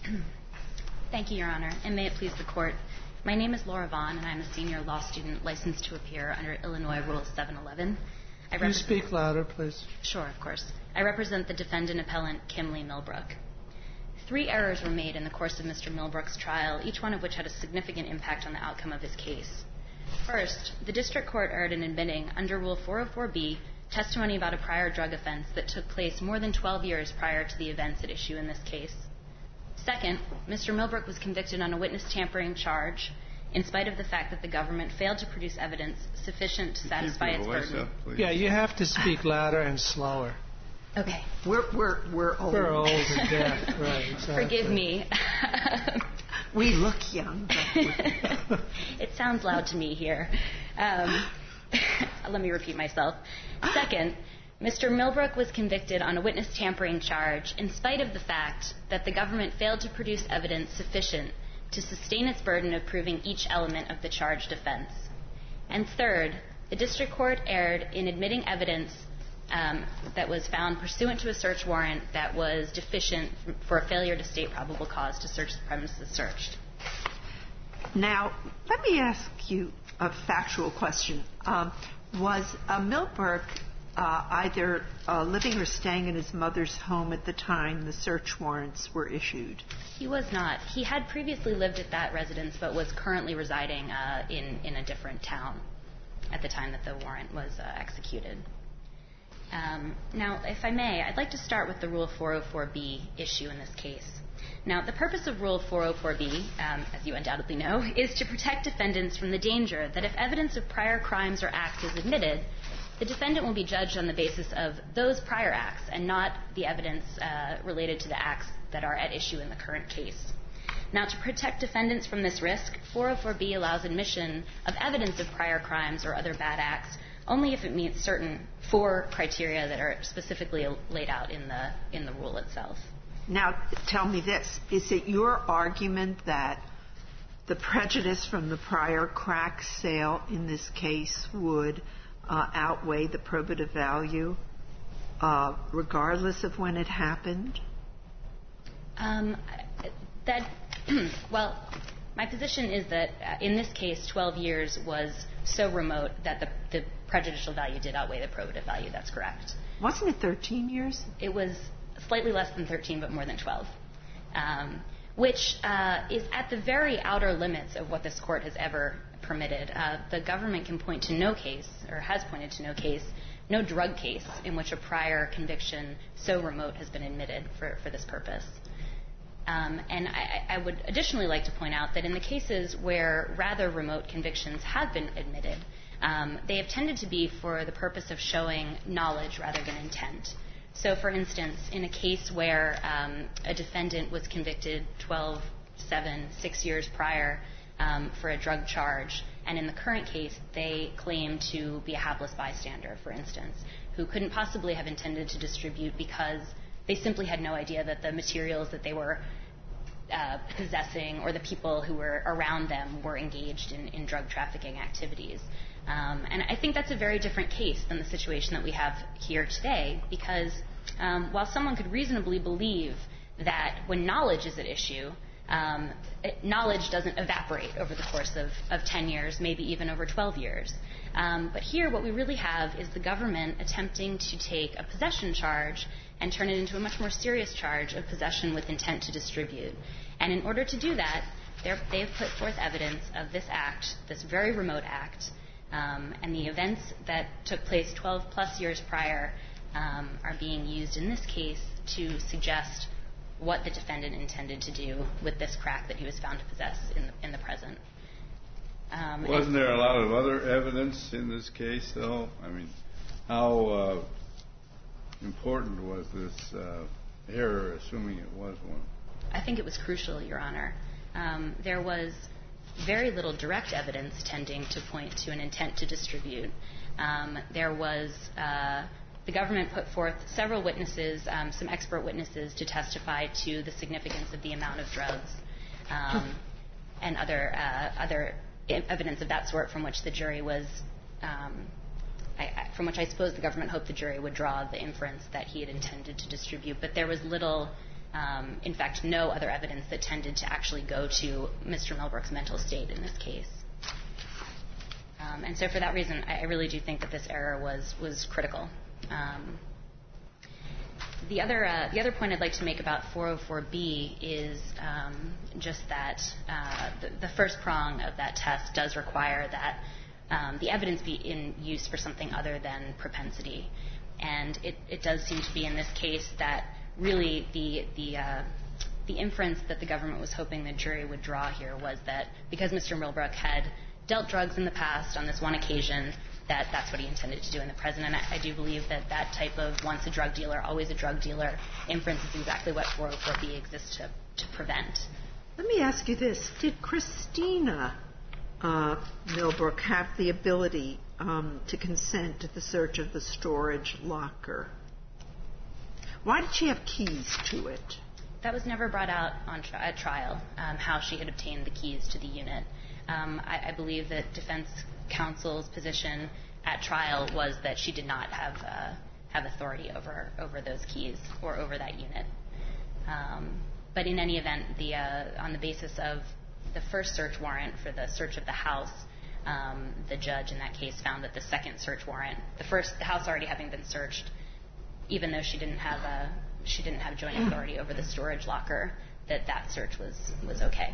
Thank you, Your Honor, and may it please the Court. My name is Laura Vaughn, and I'm a senior law student licensed to appear under Illinois Rule 711. Can you speak louder, please? Sure, of course. I represent the defendant appellant, Kimley Millbrook. 3 errors were made in the course of Mr. Millbrook's trial, each one of which had a significant impact on the outcome of his case. First, the district court erred in admitting, under Rule 404B, testimony about a prior drug offense that took place more than 12 years prior to the events at issue in this case. Second, Mr. Millbrook was convicted on a witness tampering charge in spite of the fact that the government failed to produce evidence sufficient to satisfy its burden. Yeah, you have to speak louder and slower. Okay. We're old. We're old and deaf, right, exactly. Forgive me. We look young. It sounds loud to me here. Let me repeat myself. Second, Mr. Millbrook was convicted on a witness tampering charge in spite of the fact that the government failed to produce evidence sufficient to sustain its burden of proving each element of the charged offense. And third, the district court erred in admitting evidence that was found pursuant to a search warrant that was deficient for a failure to state probable cause to search the premises searched. Now, let me ask you a factual question. Was Millbrook either living or staying in his mother's home at the time the search warrants were issued? He was not. He had previously lived at that residence but was currently residing in a different town at the time that the warrant was executed. Now, if I may, I'd like to start with the Rule 404B issue in this case. Now, the purpose of Rule 404B, as you undoubtedly know, is to protect defendants from the danger that if evidence of prior crimes or acts is admitted, the defendant will be judged on the basis of those prior acts and not the evidence related to the acts that are at issue in the current case. Now, to protect defendants from this risk, 404B allows admission of evidence of prior crimes or other bad acts only if it meets certain 4 criteria that are specifically laid out in the rule itself. Now, tell me this. Is it your argument that the prejudice from the prior crack sale in this case would outweigh the probative value regardless of when it happened? Well, my position is that in this case, 12 years was so remote that the prejudicial value did outweigh the probative value. That's correct. Wasn't it 13 years? It was slightly less than 13, but more than 12, which is at the very outer limits of what this Court has ever permitted. The government can point to no case, or has pointed to no case, no drug case in which a prior conviction so remote has been admitted for this purpose. And I would additionally like to point out that in the cases where rather remote convictions have been admitted, they have tended to be for the purpose of showing knowledge rather than intent. So, for instance, in a case where a defendant was convicted 12, 7, 6 years prior for a drug charge, and in the current case they claim to be a hapless bystander, for instance, who couldn't possibly have intended to distribute because they simply had no idea that the materials that they were possessing or the people who were around them were engaged in drug trafficking activities. And I think that's a very different case than the situation that we have here today, because while someone could reasonably believe that when knowledge is at issue, knowledge doesn't evaporate over the course of 10 years, maybe even over 12 years. But here what we really have is the government attempting to take a possession charge and turn it into a much more serious charge of possession with intent to distribute. And in order to do that, they've put forth evidence of this act, this very remote act, and the events that took place 12-plus years prior are being used in this case to suggest what the defendant intended to do with this crack that he was found to possess in the present. Wasn't there a lot of other evidence in this case, though? I mean, how important was this error, assuming it was one? I think it was crucial, Your Honor. There was very little direct evidence tending to point to an intent to distribute. There was the government put forth several witnesses, some expert witnesses, to testify to the significance of the amount of drugs and other evidence of that sort from which the jury was, from which I suppose the government hoped the jury would draw the inference that he had intended to distribute. But there was little in fact, no other evidence that tended to actually go to Mr. Millbrook's mental state in this case. And so for that reason, I really do think that this error was critical. The other point I'd like to make about 404B is just that the first prong of that test does require that the evidence be in use for something other than propensity. And it does seem to be in this case that really the inference that the government was hoping the jury would draw here was that because Mr. Millbrook had dealt drugs in the past on this one occasion, that's what he intended to do in the present. And I do believe that type of once a drug dealer, always a drug dealer inference is exactly what 404B exists to prevent. Let me ask you this. Did Christina Millbrook have the ability to consent to the search of the storage locker? Why did she have keys to it? That was never brought out at trial, how she had obtained the keys to the unit. I believe that defense counsel's position at trial was that she did not have authority over those keys or over that unit. But in any event, on the basis of the first search warrant for the search of the house, the judge in that case found that the second search warrant, the house already having been searched, even though she didn't have joint authority over the storage locker, that search was okay.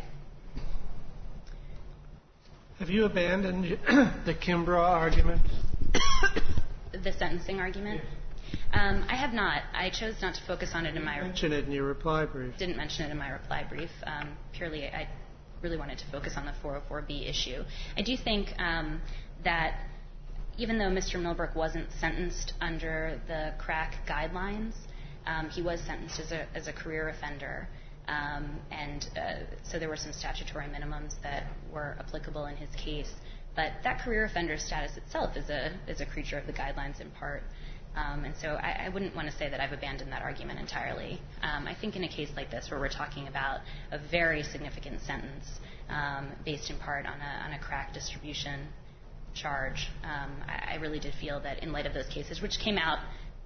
Have you abandoned the Kimbrough argument? The sentencing argument? I have not. I chose not to focus on it in my... Mention it in your reply brief. Didn't mention it in my reply brief. Purely, I really wanted to focus on the 404B issue. I do think that even though Mr. Millbrook wasn't sentenced under the crack guidelines, he was sentenced as a career offender. So there were some statutory minimums that were applicable in his case. But that career offender status itself is a creature of the guidelines in part. And so I wouldn't want to say that I've abandoned that argument entirely. I think in a case like this where we're talking about a very significant sentence based in part on a crack distribution charge, I really did feel that in light of those cases, which came out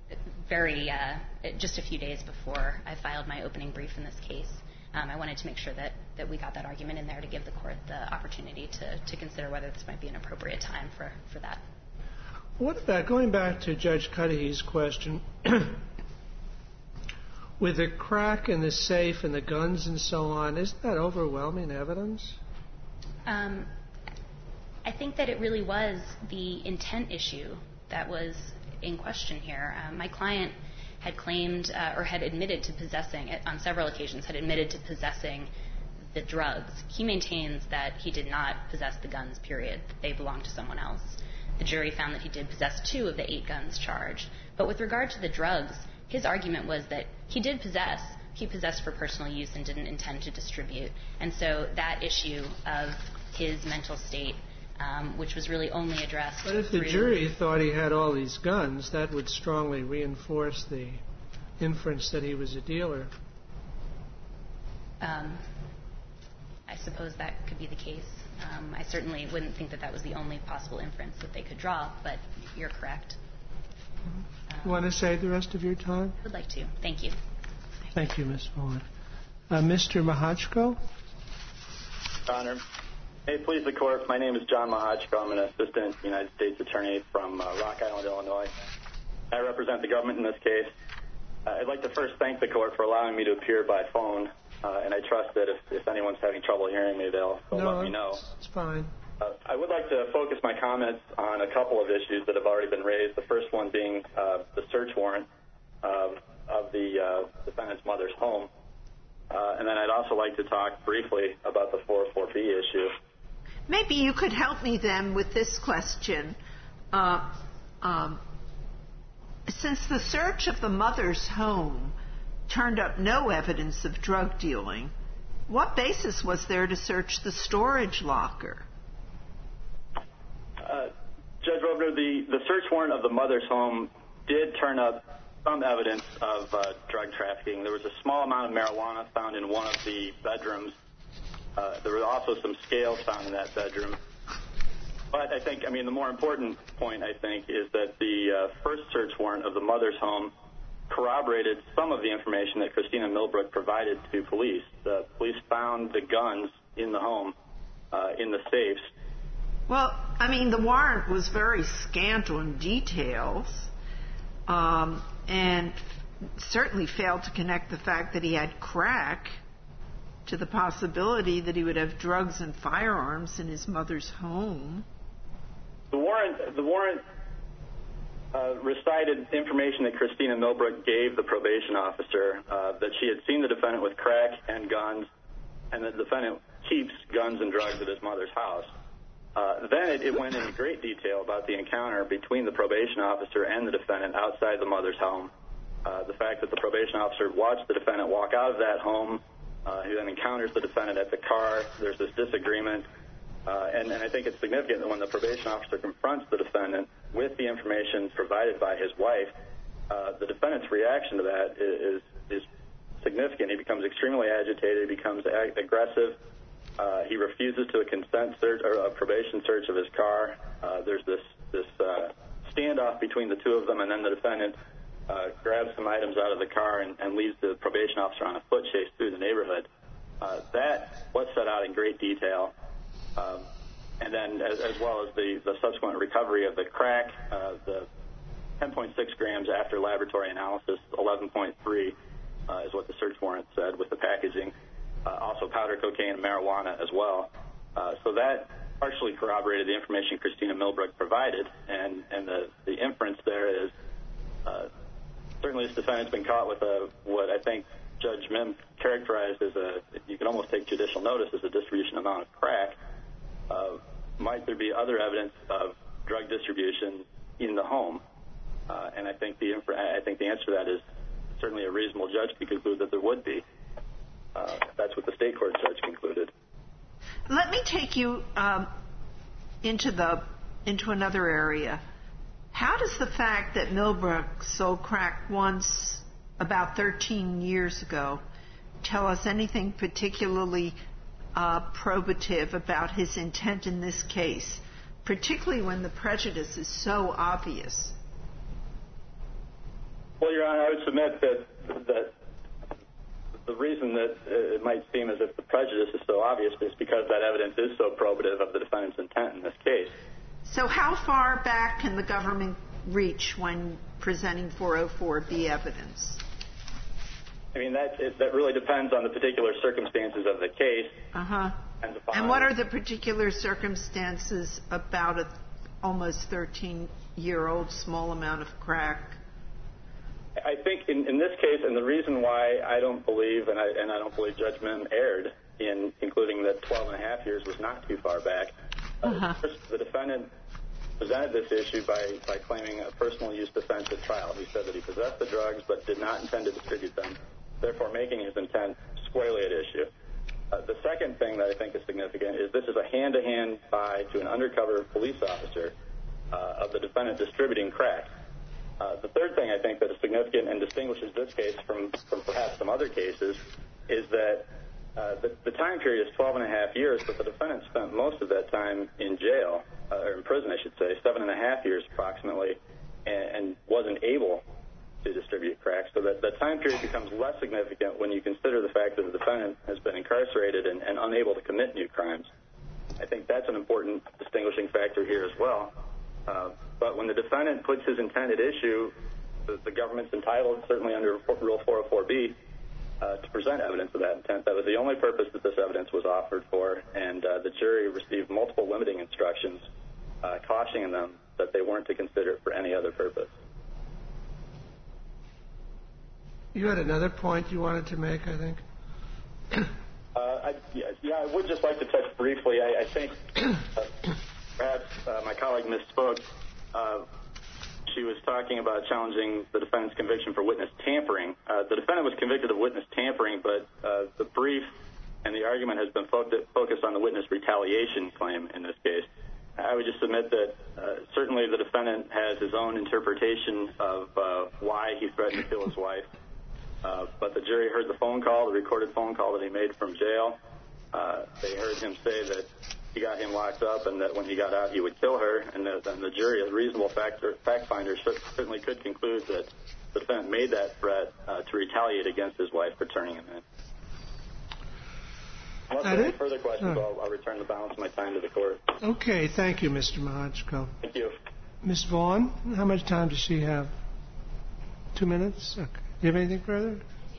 just a few days before I filed my opening brief in this case, I wanted to make sure that we got that argument in there to give the court the opportunity to consider whether this might be an appropriate time for that. What about, going back to Judge Cudahy's question, with the crack in the safe and the guns and so on, isn't that overwhelming evidence? I think that it really was the intent issue that was in question here. My client had claimed or had admitted to possessing, on several occasions, had admitted to possessing the drugs. He maintains that he did not possess the guns, period. They belonged to someone else. The jury found that he did possess 2 of the 8 guns charged. But with regard to the drugs, his argument was that he did possess. He possessed for personal use and didn't intend to distribute. And so that issue of his mental state, which was really only addressed... But if the jury thought he had all these guns, that would strongly reinforce the inference that he was a dealer. I suppose that could be the case. I certainly wouldn't think that was the only possible inference that they could draw, but you're correct. You want to save the rest of your time? I would like to. Thank you. Thank you, Ms. Vaughn. Mr. Mahachko? Your Honor. Hey, please, the court. My name is John Mahachko. I'm an assistant United States attorney from Rock Island, Illinois. I represent the government in this case. I'd like to first thank the court for allowing me to appear by phone. And I trust that if anyone's having trouble hearing me, they'll let me know. It's fine. I would like to focus my comments on a couple of issues that have already been raised. The first one being the search warrant of the defendant's mother's home. And then I'd also like to talk briefly about the 404B issue. Maybe you could help me then with this question. Since the search of the mother's home turned up no evidence of drug dealing, what basis was there to search the storage locker? Judge Rovner, the search warrant of the mother's home did turn up some evidence of drug trafficking. There was a small amount of marijuana found in one of the bedrooms. There were also some scales found in that bedroom. But the more important point, I think, is that the first search warrant of the mother's home corroborated some of the information that Christina Millbrook provided to police. The police found the guns in the home, in the safes. Well, I mean, the warrant was very scant on details, and certainly failed to connect the fact that he had crack to the possibility that he would have drugs and firearms in his mother's home. The warrant recited information that Christina Millbrook gave the probation officer, that she had seen the defendant with crack and guns, and the defendant keeps guns and drugs at his mother's house. Then it went into great detail about the encounter between the probation officer and the defendant outside the mother's home. The fact that the probation officer watched the defendant walk out of that home, he then encounters the defendant at the car. There's this disagreement. And I think it's significant that when the probation officer confronts the defendant with the information provided by his wife, the defendant's reaction to that is significant. He becomes extremely agitated. He becomes aggressive. He refuses to a probation search of his car. There's this standoff between the two of them, and then the defendant grabs some items out of the car and leads the probation officer on a foot chase through the neighborhood. That was set out in great detail. And then as well as the subsequent recovery of the crack, the 10.6 grams after laboratory analysis, 11.3 is what the search warrant said with the packaging. Also powder cocaine and marijuana as well. So that partially corroborated the information Christina Millbrook provided, and the inference there is certainly this defendant's been caught with what I think Judge Mim characterized as you can almost take judicial notice as a distribution amount of crack. Might there be other evidence of drug distribution in the home? And I think the answer to that is certainly a reasonable judge could conclude that there would be. That's what the state court judge concluded. Let me take you into another area. How does the fact that Millbrook sold crack once about 13 years ago tell us anything particularly probative about his intent in this case, particularly when the prejudice is so obvious? Well, Your Honor, I would submit that the reason that it might seem as if the prejudice is so obvious is because that evidence is so probative of the defendant's intent in this case. So how far back can the government reach when presenting 404B evidence? I mean, that really depends on the particular circumstances of the case. Uh-huh. And what are the particular circumstances about an almost 13-year-old small amount of crack? I think in this case, and the reason why I don't believe, and I don't believe Judge Mim erred in concluding that 12 and a half years was not too far back, first, the defendant presented this issue by claiming a personal use defense at trial. He said that he possessed the drugs but did not intend to distribute them, therefore making his intent squarely at issue. The second thing that I think is significant is this is a hand-to-hand buy to an undercover police officer of the defendant distributing crack. The third thing I think that is significant and distinguishes this case from perhaps some other cases is that the time period is 12 and a half years, but the defendant spent most of that time in jail, or in prison, I should say, 7.5 years approximately, and wasn't able to distribute crack. So that the time period becomes less significant when you consider the fact that the defendant has been incarcerated and unable to commit new crimes. I think that's an important distinguishing factor here as well. But when the defendant puts his intent at issue, the government's entitled, certainly under Rule 404B, to present evidence of that intent. That was the only purpose that this evidence was offered for, and the jury received multiple limiting instructions cautioning them that they weren't to consider it for any other purpose. You had another point you wanted to make, I think. I would just like to touch briefly. I think perhaps my colleague misspoke. She was talking about challenging the defendant's conviction for witness tampering. The defendant was convicted of witness tampering, but the brief and the argument has been focused on the witness retaliation claim in this case. I would just submit that certainly the defendant has his own interpretation of why he threatened to kill his wife. But the jury heard the phone call, the recorded phone call that he made from jail. They heard him say that he got him locked up and that when he got out he would kill her, and then the jury, as reasonable fact finders, certainly could conclude that the defendant made that threat to retaliate against his wife for turning him in. Unless there are any further questions, I'll return the balance of my time to the court. Okay, thank you, Mr. Mahachko. Thank you. Ms. Vaughn, how much time does she have? 2 minutes? Okay. Do you have anything further?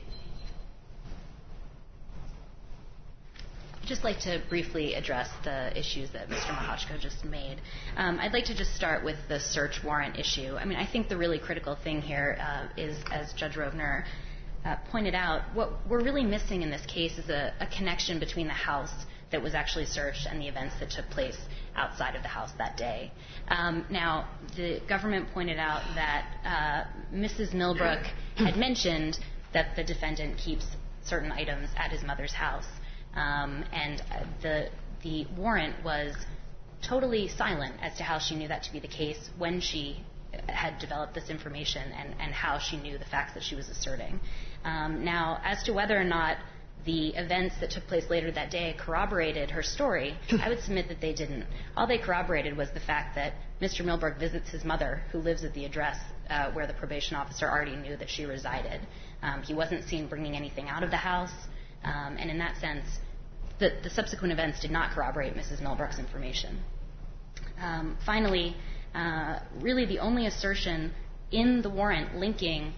I'd just like to briefly address the issues that Mr. Mahachko just made. I'd like to just start with the search warrant issue. I mean, I think the really critical thing here is, as Judge Rovner pointed out, what we're really missing in this case is a connection between the house that was actually searched and the events that took place outside of the house that day. Now, the government pointed out that Mrs. Milbrook had mentioned that the defendant keeps certain items at his mother's house. And the warrant was totally silent as to how she knew that to be the case when she had developed this information and how she knew the facts that she was asserting. Now, as to whether or not the events that took place later that day corroborated her story, I would submit that they didn't. All they corroborated was the fact that Mr. Milbrook visits his mother, who lives at the address where the probation officer already knew that she resided. He wasn't seen bringing anything out of the house, and in that sense, the subsequent events did not corroborate Mrs. Milbrook's information. Finally, really the only assertion in the warrant linking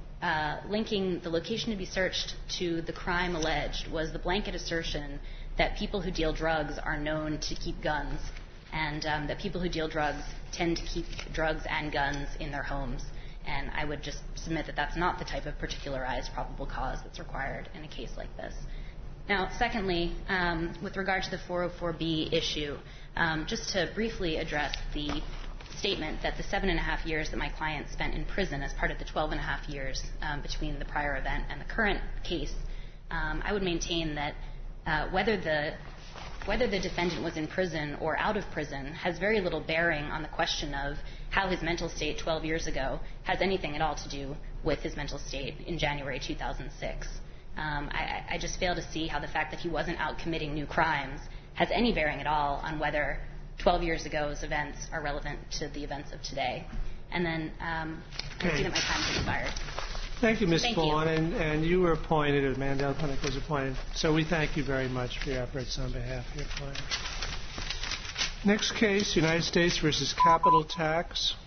the location to be searched to the crime alleged was the blanket assertion that people who deal drugs are known to keep guns, and that people who deal drugs tend to keep drugs and guns in their homes. And I would just submit that that's not the type of particularized probable cause that's required in a case like this. Now, secondly, with regard to the 404B issue, just to briefly address the statement that the 7.5 years that my client spent in prison as part of the 12.5 years between the prior event and the current case, I would maintain that whether the defendant was in prison or out of prison has very little bearing on the question of how his mental state 12 years ago has anything at all to do with his mental state in January 2006. I just fail to see how the fact that he wasn't out committing new crimes has any bearing at all on whether 12 years ago's events are relevant to the events of today. And then I see that my time has expired. Thank you, Ms. Vaughn. And you were appointed, or Mandel Clinic was appointed. So we thank you very much for your efforts on behalf of your client. Next case, United States versus Capital Tax.